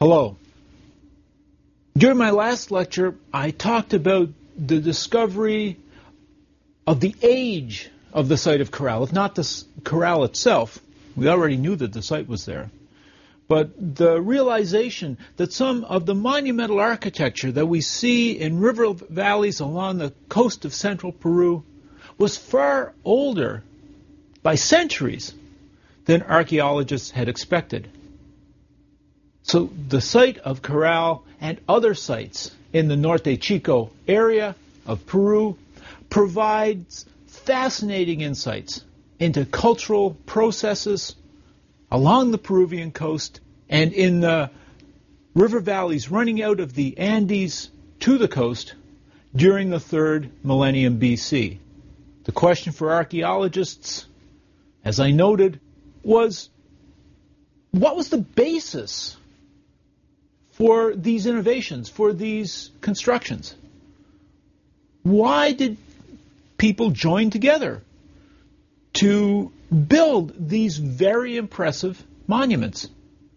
Hello. During my last lecture, I talked about the discovery of the age of the site of Corral. If not the Corral itself, we already knew that the site was there, but the realization that some of the monumental architecture that we see in river valleys along the coast of central Peru was far older by centuries than archaeologists had expected. So the site of Corral and other sites in the Norte Chico area of Peru provides fascinating insights into cultural processes along the Peruvian coast and in the river valleys running out of the Andes to the coast during the 3rd millennium BC. The question for archaeologists, as I noted, was what was the basis for these innovations, for these constructions? Why did people join together to build these very impressive monuments?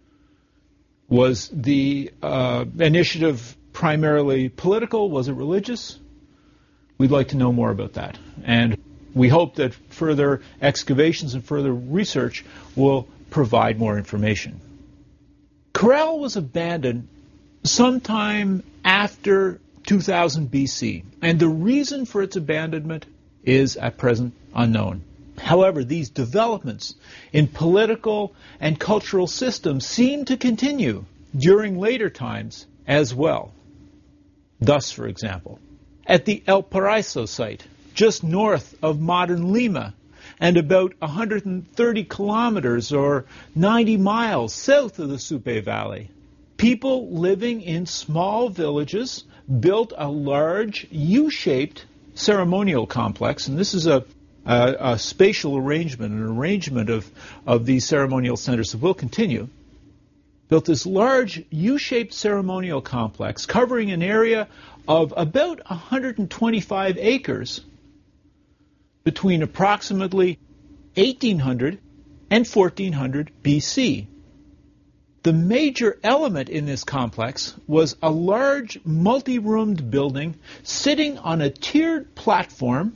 Was the initiative primarily political? Was it religious? We'd like to know more about that. And we hope that further excavations and further research will provide more information. Corral was abandoned sometime after 2000 BC, and the reason for its abandonment is at present unknown. However, these developments in political and cultural systems seem to continue during later times as well. Thus, for example, at the El Paraiso site, just north of modern Lima, and about 130 kilometers or 90 miles south of the Supe Valley, people living in small villages built a large U-shaped ceremonial complex, and this is a spatial arrangement, an arrangement of these ceremonial centers that will continue, built this large U-shaped ceremonial complex covering an area of about 125 acres between approximately 1800 and 1400 BC. The major element in this complex was a large multi-roomed building sitting on a tiered platform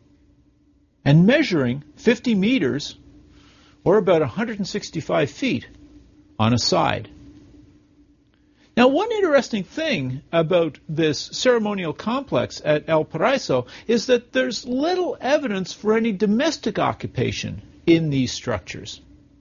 and measuring 50 meters, or about 165 feet, on a side. Now, one interesting thing about this ceremonial complex at El Paraiso is that there's little evidence for any domestic occupation in these structures.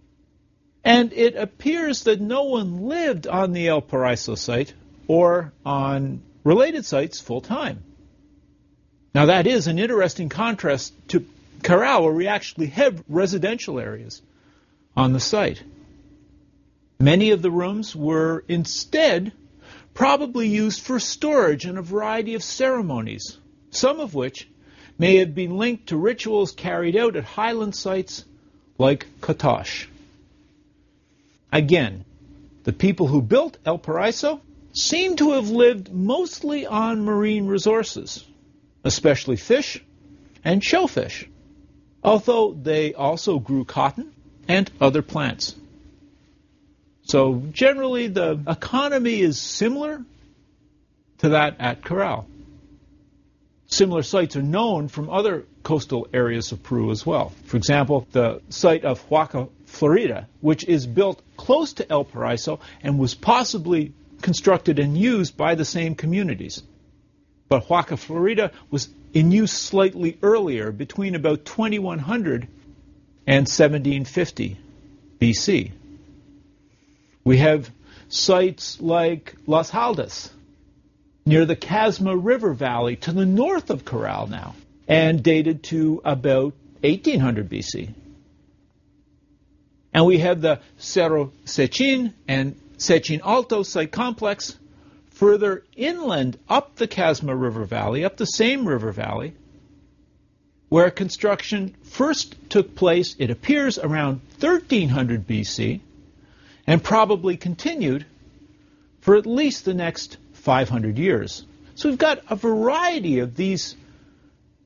And it appears that no one lived on the El Paraiso site or on related sites full-time. Now, that is an interesting contrast to Corral, where we actually have residential areas on the site. Many of the rooms were instead probably used for storage and a variety of ceremonies, some of which may have been linked to rituals carried out at highland sites like Katosh. Again, the people who built El Paraiso seem to have lived mostly on marine resources, especially fish and shellfish, although they also grew cotton and other plants. So generally the economy is similar to that at Corral. Similar sites are known from other coastal areas of Peru as well. For example, the site of Huaca Florida, which is built close to El Paraiso and was possibly constructed and used by the same communities. But Huaca Florida was in use slightly earlier, between about 2100 and 1750 BC. We have sites like Las Haldas, near the Casma River Valley to the north of Corral now, and dated to about 1800 BC. And we have the Cerro Sechin and Sechin Alto site complex further inland up the Casma River Valley, up the same river valley, where construction first took place, it appears, around 1300 BC, and probably continued for at least the next 500 years. So we've got a variety of these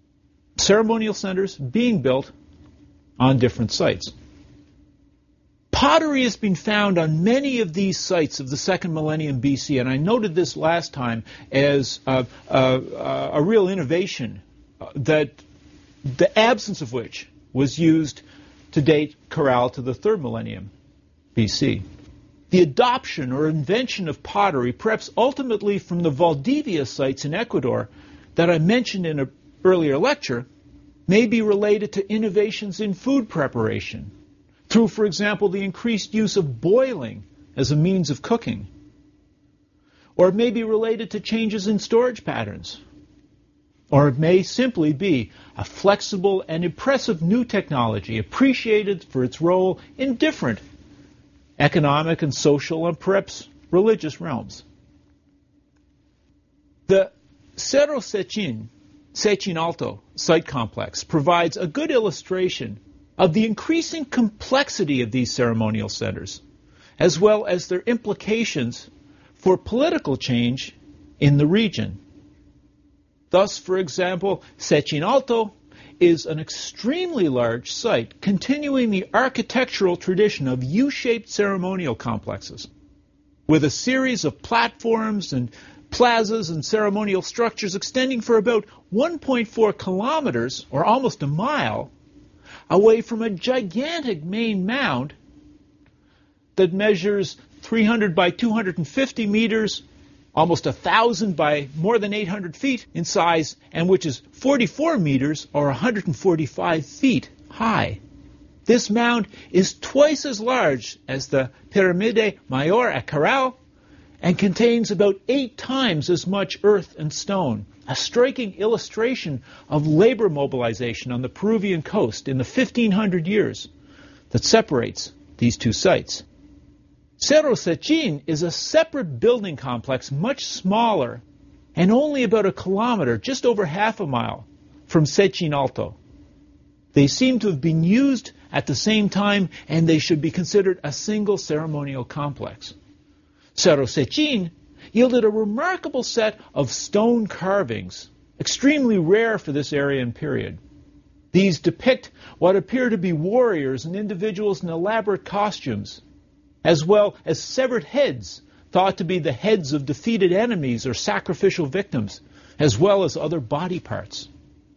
ceremonial centers being built on different sites. Pottery has been found on many of these sites of the second millennium BC, and I noted this last time as a real innovation, that the absence of which was used to date Corral to the third millennium BC. The adoption or invention of pottery, perhaps ultimately from the Valdivia sites in Ecuador that I mentioned in an earlier lecture, may be related to innovations in food preparation, through, for example, the increased use of boiling as a means of cooking. Or it may be related to changes in storage patterns. Or it may simply be a flexible and impressive new technology appreciated for its role in different economic and social and perhaps religious realms. The Cerro Sechin Alto site complex provides a good illustration of the increasing complexity of these ceremonial centers, as well as their implications for political change in the region. Thus, for example, Sechin Alto is an extremely large site continuing the architectural tradition of U-shaped ceremonial complexes, with a series of platforms and plazas and ceremonial structures extending for about 1.4 kilometers, or almost a mile, away from a gigantic main mound that measures 300 by 250 meters, almost 1,000 by more than 800 feet in size, and which is 44 meters or 145 feet high. This mound is twice as large as the Pirámide Mayor at Corral and contains about 8 times as much earth and stone, a striking illustration of labor mobilization on the Peruvian coast in the 1,500 years that separates these two sites. Cerro Sechin is a separate building complex much smaller and only about a kilometer, just over half a mile, from Sechin Alto. They seem to have been used at the same time, and they should be considered a single ceremonial complex. Cerro Sechin yielded a remarkable set of stone carvings, extremely rare for this area and period. These depict what appear to be warriors and individuals in elaborate costumes, as well as severed heads, thought to be the heads of defeated enemies or sacrificial victims, as well as other body parts.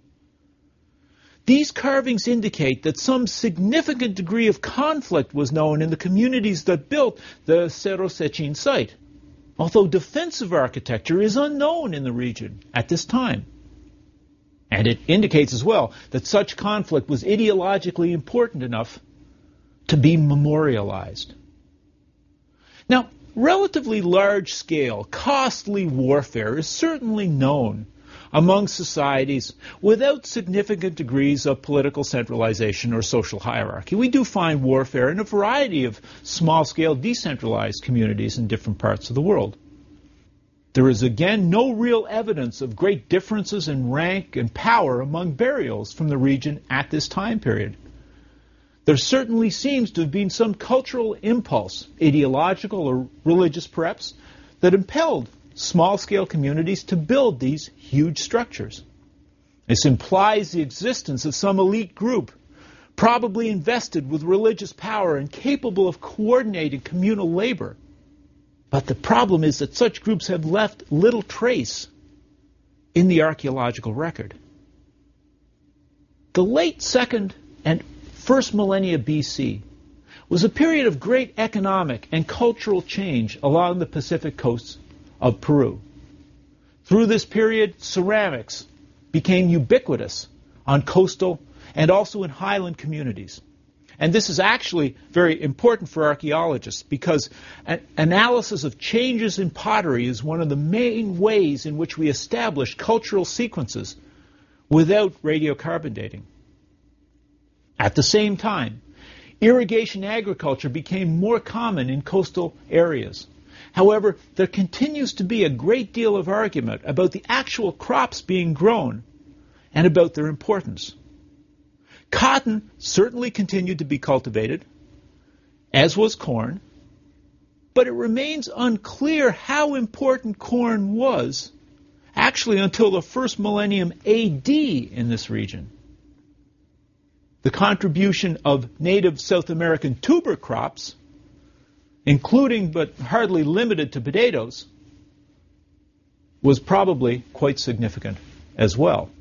These carvings indicate that some significant degree of conflict was known in the communities that built the Cerro Sechin site, although defensive architecture is unknown in the region at this time. And it indicates as well that such conflict was ideologically important enough to be memorialized. Now, relatively large-scale, costly warfare is certainly known among societies without significant degrees of political centralization or social hierarchy. We do find warfare in a variety of small-scale, decentralized communities in different parts of the world. There is, again, no real evidence of great differences in rank and power among burials from the region at this time period. There certainly seems to have been some cultural impulse, ideological or religious perhaps, that impelled small-scale communities to build these huge structures. This implies the existence of some elite group, probably invested with religious power and capable of coordinating communal labor. But the problem is that such groups have left little trace in the archaeological record. The late second and first millennia BC was a period of great economic and cultural change along the Pacific coasts of Peru. Through this period, ceramics became ubiquitous on coastal and also in highland communities. And this is actually very important for archaeologists because an analysis of changes in pottery is one of the main ways in which we establish cultural sequences without radiocarbon dating. At the same time, irrigation agriculture became more common in coastal areas. However, there continues to be a great deal of argument about the actual crops being grown and about their importance. Cotton certainly continued to be cultivated, as was corn, but it remains unclear how important corn was actually until the first millennium AD in this region. the contribution of native South American tuber crops, including but hardly limited to potatoes, was probably quite significant as well.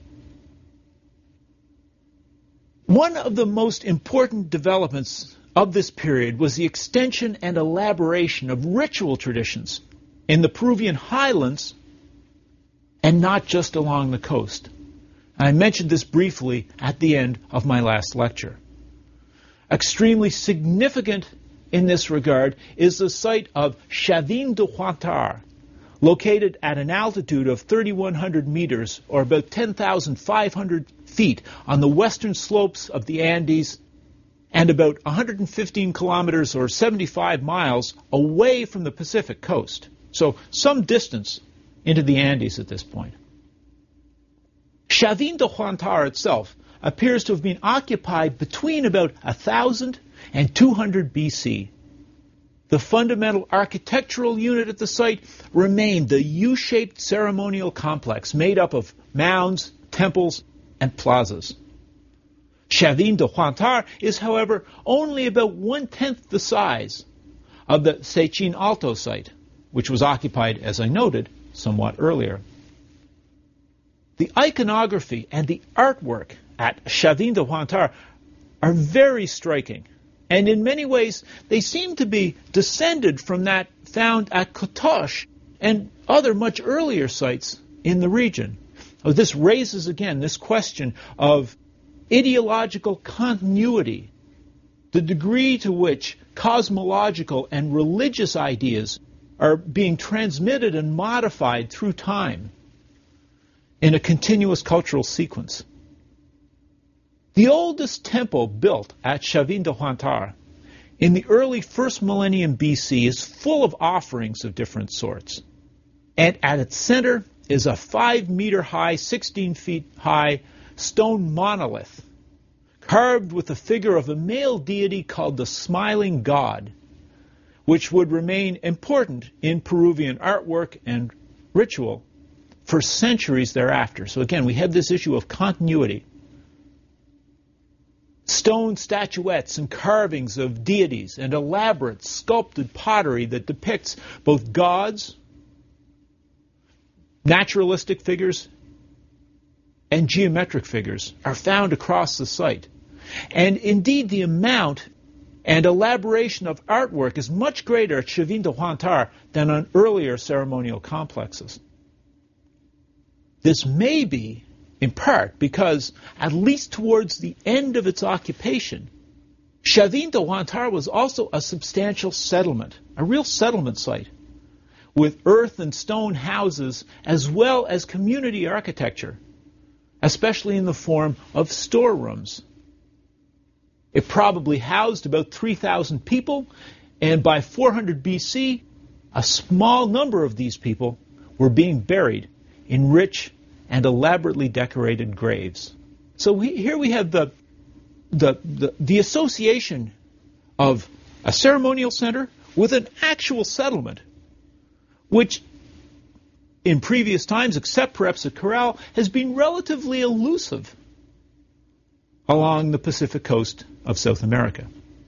One of the most important developments of this period was the extension and elaboration of ritual traditions in the Peruvian highlands and not just along the coast. I mentioned this briefly at the end of my last lecture. Extremely significant in this regard is the site of Chavin de Huantar, located at an altitude of 3,100 meters, or about 10,500 feet, on the western slopes of the Andes, and about 115 kilometers or 75 miles away from the Pacific coast. So some distance into the Andes at this point. Chavin de Huantar itself appears to have been occupied between about 1000 and 200 BC. The fundamental architectural unit at the site remained the U-shaped ceremonial complex made up of mounds, temples, and plazas. Chavin de Huantar is, however, only about 1/10 the size of the Sechin Alto site, which was occupied, as I noted, somewhat earlier. The iconography and the artwork at Chavin de Huantar are very striking, and in many ways they seem to be descended from that found at Kotosh and other much earlier sites in the region. This raises again this question of ideological continuity, the degree to which cosmological and religious ideas are being transmitted and modified through time in a continuous cultural sequence. The oldest temple built at Chavin de Huantar in the early first millennium BC is full of offerings of different sorts. And at its center is a 5-meter high, 16 feet high stone monolith, carved with the figure of a male deity called the Smiling God, which would remain important in Peruvian artwork and ritual for centuries thereafter. So again, we have this issue of continuity. Stone statuettes and carvings of deities and elaborate sculpted pottery that depicts both gods, naturalistic figures, and geometric figures are found across the site. And indeed, the amount and elaboration of artwork is much greater at Chavin de Huantar than on earlier ceremonial complexes. This may be, in part, because, at least towards the end of its occupation, Chavin de Huantar was also a substantial settlement, a real settlement site, with earth and stone houses as well as community architecture, especially in the form of storerooms. It probably housed about 3,000 people, and by 400 BC, a small number of these people were being buried in rich and elaborately decorated graves. So here we have the association of a ceremonial center with an actual settlement, which in previous times, except perhaps at Corral, has been relatively elusive along the Pacific coast of South America.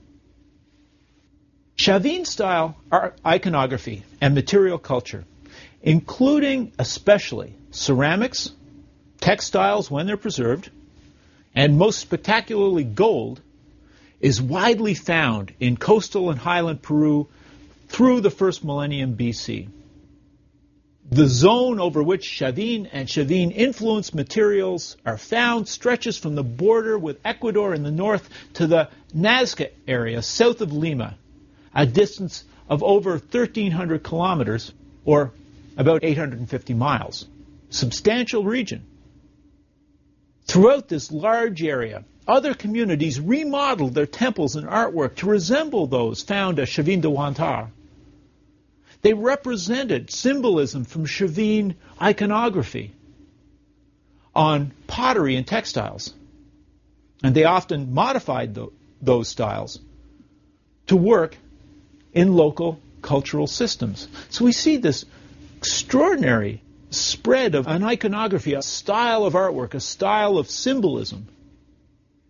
Chavin-style iconography and material culture, including especially ceramics, textiles when they're preserved, and most spectacularly gold, is widely found in coastal and highland Peru through the first millennium BC. The zone over which Chavin and Chavin-influenced materials are found stretches from the border with Ecuador in the north to the Nazca area south of Lima, a distance of over 1,300 kilometers, or about 850 miles. Substantial region. Throughout this large area, other communities remodeled their temples and artwork to resemble those found at Chavin de Huantar. They represented symbolism from Chavin iconography on pottery and textiles. And they often modified those styles to work in local cultural systems. So we see this extraordinary spread of an iconography, a style of artwork, a style of symbolism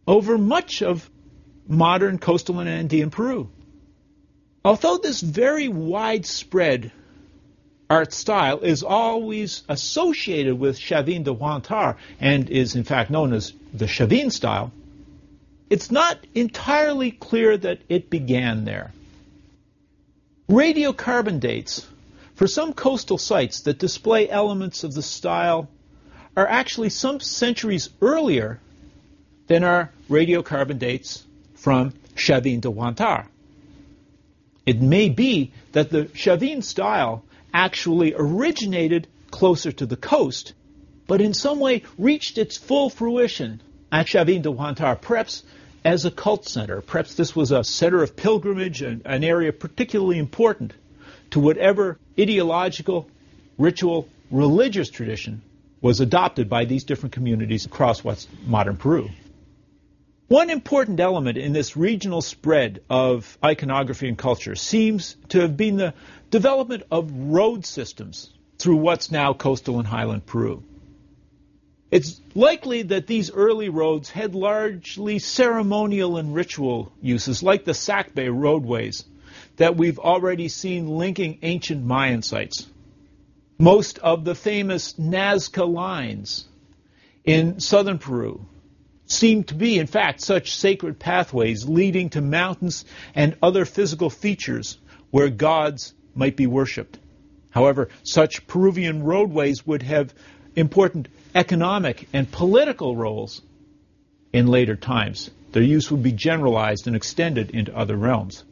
over much of modern coastal and Andean Peru. Although this very widespread art style is always associated with Chavin de Huantar and is in fact known as the Chavin style, it's not entirely clear that it began there. Radiocarbon dates for some coastal sites that display elements of the style are actually some centuries earlier than our radiocarbon dates from Chavin de Huantar. It may be that the Chavin style actually originated closer to the coast, but in some way reached its full fruition at Chavin de Huantar, perhaps as a cult center. Perhaps this was a center of pilgrimage, an area particularly important to whatever ideological, ritual, religious tradition was adopted by these different communities across what's modern Peru. One important element in this regional spread of iconography and culture seems to have been the development of road systems through what's now coastal and highland Peru. It's likely that these early roads had largely ceremonial and ritual uses, like the Sacbe roadways that we've already seen linking ancient Mayan sites. Most of the famous Nazca lines in southern Peru seem to be, in fact, such sacred pathways leading to mountains and other physical features where gods might be worshipped. However, such Peruvian roadways would have important economic and political roles in later times. Their use would be generalized and extended into other realms.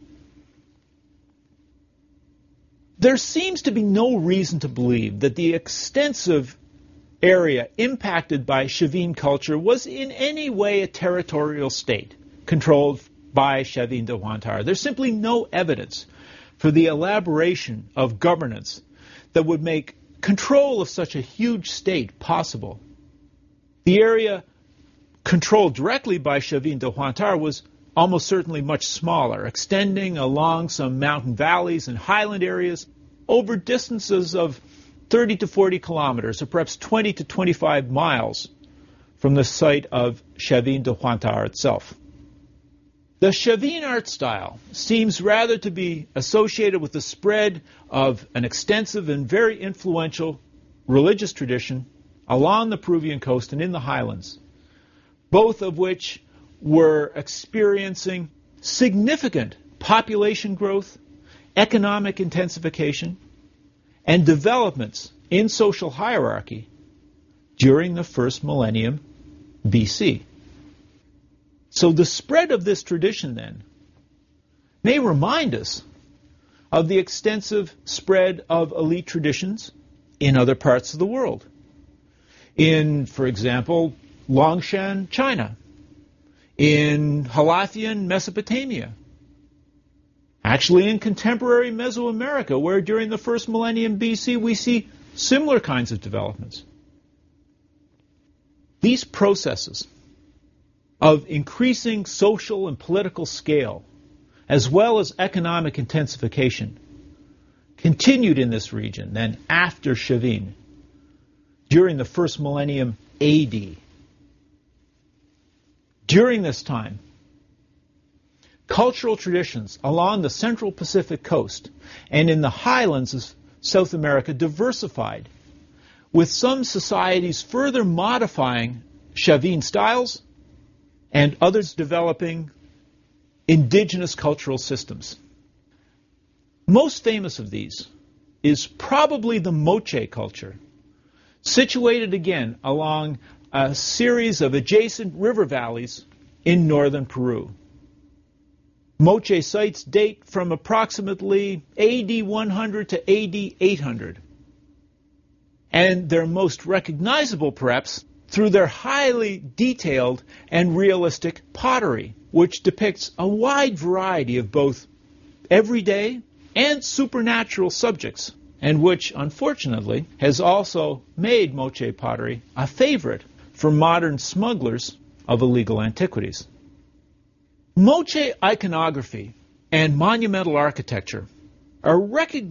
There seems to be no reason to believe that the extensive area impacted by Chavin culture was in any way a territorial state controlled by Chavin de Huantar. There's simply no evidence for the elaboration of governance that would make control of such a huge state possible. The area controlled directly by Chavin de Huantar was almost certainly much smaller, extending along some mountain valleys and highland areas over distances of 30 to 40 kilometers, or perhaps 20 to 25 miles from the site of Chavin de Huantar itself. The Chavin art style seems rather to be associated with the spread of an extensive and very influential religious tradition along the Peruvian coast and in the highlands, both of which were experiencing significant population growth, economic intensification, and developments in social hierarchy during the first millennium BC. So the spread of this tradition, then, may remind us of the extensive spread of elite traditions in other parts of the world. In, for example, Longshan, China. In Halathian Mesopotamia. Actually, in contemporary Mesoamerica, where during the first millennium BC we see similar kinds of developments. These processes of increasing social and political scale, as well as economic intensification, continued in this region then after Chavin, during the first millennium AD. During this time, cultural traditions along the central Pacific coast and in the highlands of South America diversified, with some societies further modifying Chavin styles and others developing indigenous cultural systems. Most famous of these is probably the Moche culture, situated again along a series of adjacent river valleys in northern Peru. Moche sites date from approximately AD 100 to AD 800. And they're most recognizable, perhaps, through their highly detailed and realistic pottery, which depicts a wide variety of both everyday and supernatural subjects, and which, unfortunately, has also made Moche pottery a favorite for modern smugglers of illegal antiquities. Moche iconography and monumental architecture are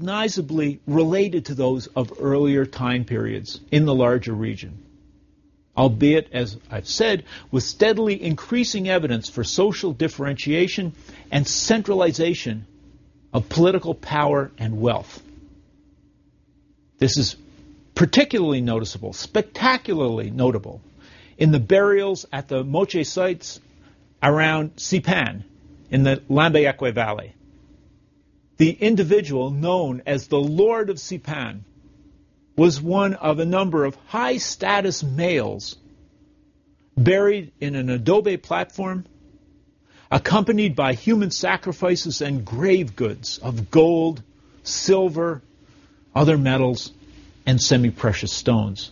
recognizably related to those of earlier time periods in the larger region. albeit, as I've said, with steadily increasing evidence for social differentiation and centralization of political power and wealth. This is particularly noticeable, spectacularly notable, in the burials at the Moche sites around Sipan in the Lambayeque Valley. The individual known as the Lord of Sipan was one of a number of high-status males buried in an adobe platform, accompanied by human sacrifices and grave goods of gold, silver, other metals, and semi-precious stones.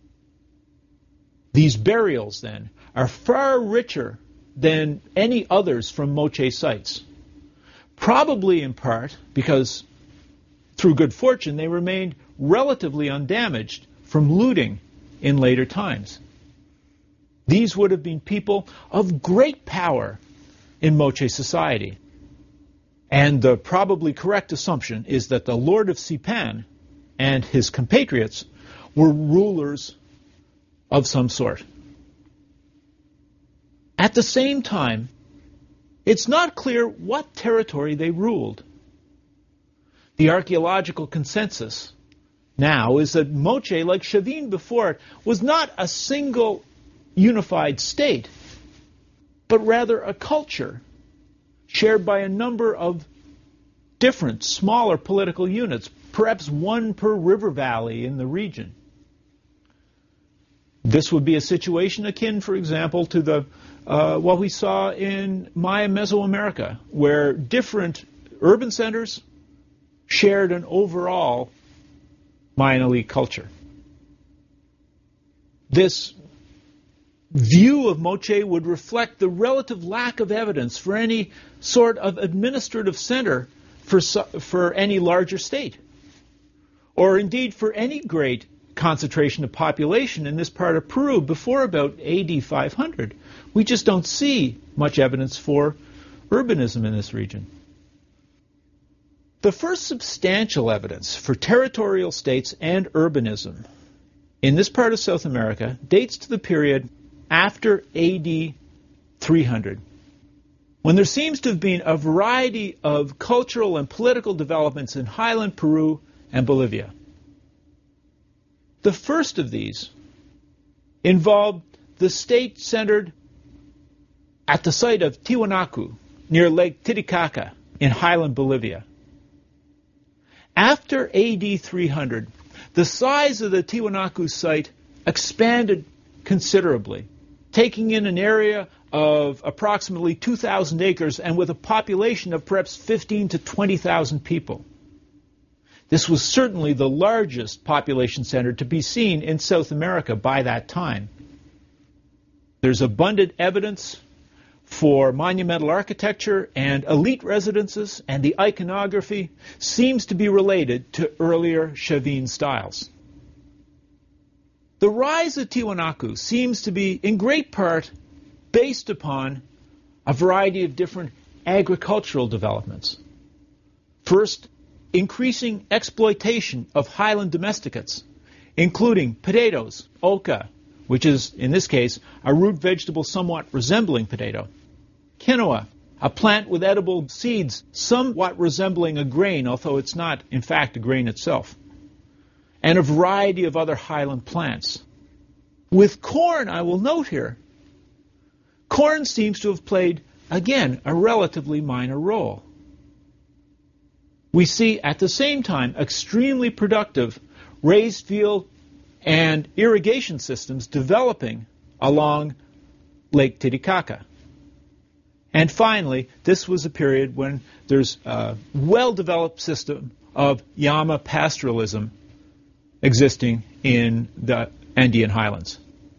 These burials, then, are far richer than any others from Moche sites, probably in part because, through good fortune, they remained relatively undamaged from looting in later times. These would have been people of great power in Moche society. And the probably correct assumption is that the Lord of Sipan and his compatriots were rulers of some sort. At the same time, it's not clear what territory they ruled. The archaeological consensus now is that Moche, like Chavin before it, was not a single unified state, but rather a culture shared by a number of different, smaller political units, perhaps one per river valley in the region. This would be a situation akin, for example, to what we saw in Maya Mesoamerica, where different urban centers shared an overall Mayan elite culture. This view of Moche would reflect the relative lack of evidence for any sort of administrative center for any larger state, or indeed for any great concentration of population in this part of Peru before about AD 500. We just don't see much evidence for urbanism in this region. The first substantial evidence for territorial states and urbanism in this part of South America dates to the period after AD 300, when there seems to have been a variety of cultural and political developments in highland Peru and Bolivia. The first of these involved the state centered at the site of Tiwanaku, near Lake Titicaca in highland Bolivia. After AD 300, the size of the Tiwanaku site expanded considerably, taking in an area of approximately 2,000 acres and with a population of perhaps 15 to 20,000 people. This was certainly the largest population center to be seen in South America by that time. There's abundant evidence for monumental architecture and elite residences, and the iconography seems to be related to earlier Chavin styles. The rise of Tiwanaku seems to be in great part based upon a variety of different agricultural developments. First, increasing exploitation of highland domesticates, including potatoes, oca, which is, in this case, a root vegetable somewhat resembling potato, quinoa, a plant with edible seeds somewhat resembling a grain, although it's not, in fact, a grain itself, and a variety of other highland plants. With corn, I will note here, corn seems to have played, again, a relatively minor role. We see, at the same time, extremely productive raised field and irrigation systems developing along Lake Titicaca. And finally, this was a period when there's a well-developed system of llama pastoralism existing in the Andean highlands.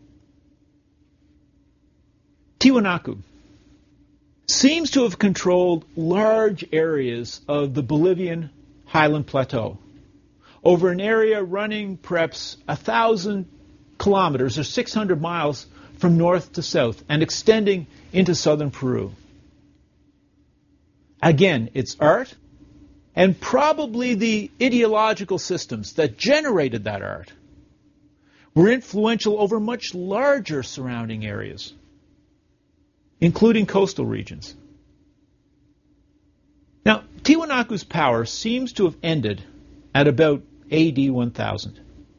Tiwanaku seems to have controlled large areas of the Bolivian highland plateau over an area running perhaps 1,000 kilometers or 600 miles from north to south and extending into southern Peru. Again, it's art and probably the ideological systems that generated that art were influential over much larger surrounding areas, including coastal regions. Now, Tiwanaku's power seems to have ended at about AD 1000.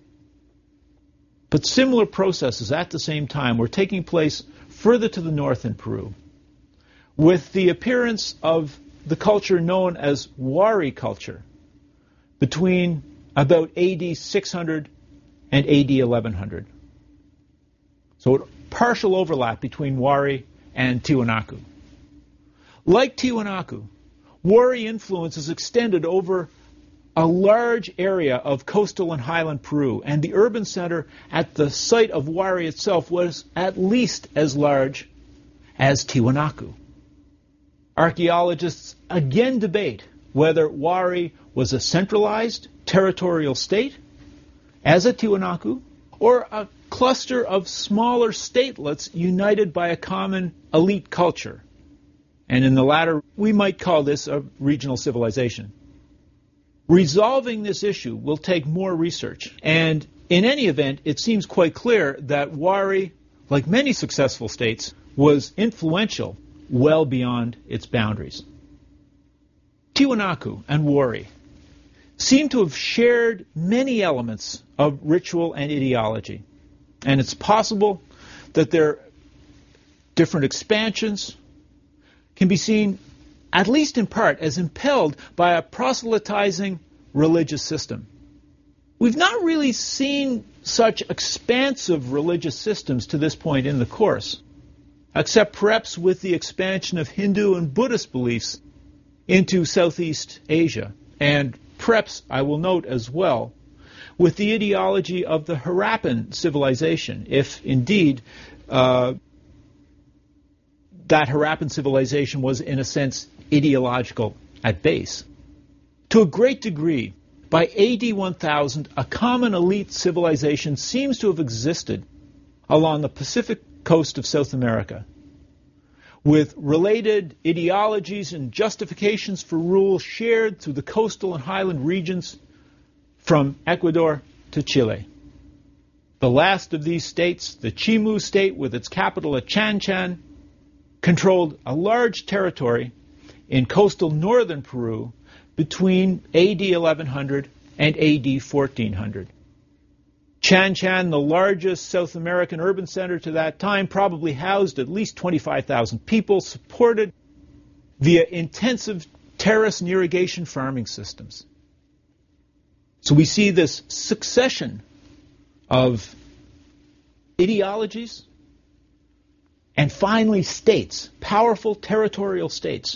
But similar processes at the same time were taking place further to the north in Peru, with the appearance of the culture known as Wari culture between about AD 600 and AD 1100. So a partial overlap between Wari and Tiwanaku. Like Tiwanaku, Wari influence is extended over a large area of coastal and highland Peru, and the urban center at the site of Wari itself was at least as large as Tiwanaku. Archaeologists again debate whether Wari was a centralized territorial state, as at Tiwanaku, or a cluster of smaller statelets united by a common elite culture. And in the latter, we might call this a regional civilization. Resolving this issue will take more research, and in any event, it seems quite clear that Wari, like many successful states, was influential well beyond its boundaries. Tiwanaku and Wari seem to have shared many elements of ritual and ideology, and it's possible that their different expansions can be seen, at least in part, as impelled by a proselytizing religious system. We've not really seen such expansive religious systems to this point in the course, except perhaps with the expansion of Hindu and Buddhist beliefs into Southeast Asia, and perhaps, I will note as well, with the ideology of the Harappan civilization, if indeed that Harappan civilization was, in a sense, ideological at base. To a great degree, by AD 1000, a common elite civilization seems to have existed along the Pacific coast of South America, with related ideologies and justifications for rule shared through the coastal and highland regions from Ecuador to Chile. The last of these states, the Chimu state with its capital at Chan Chan, controlled a large territory in coastal northern Peru between AD 1100 and AD 1400. Chan Chan, the largest South American urban center to that time, probably housed at least 25,000 people, supported via intensive terrace and irrigation farming systems. So we see this succession of ideologies and finally states, powerful territorial states,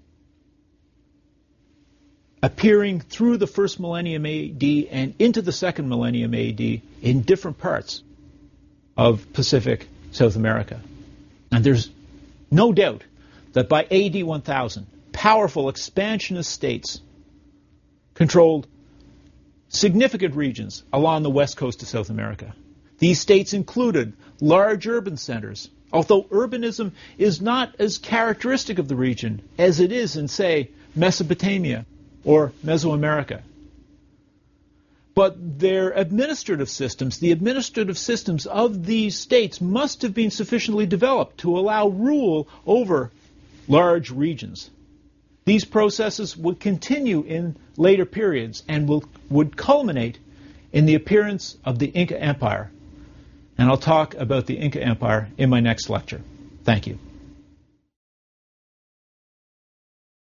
appearing through the first millennium AD and into the second millennium AD in different parts of Pacific South America. And there's no doubt that by AD 1000, powerful expansionist states controlled significant regions along the west coast of South America. These states included large urban centers, although urbanism is not as characteristic of the region as it is in, say, Mesopotamia or Mesoamerica. But their administrative systems, the administrative systems of these states, must have been sufficiently developed to allow rule over large regions. These processes would continue in later periods and would culminate in the appearance of the Inca Empire. And I'll talk about the Inca Empire in my next lecture. Thank you.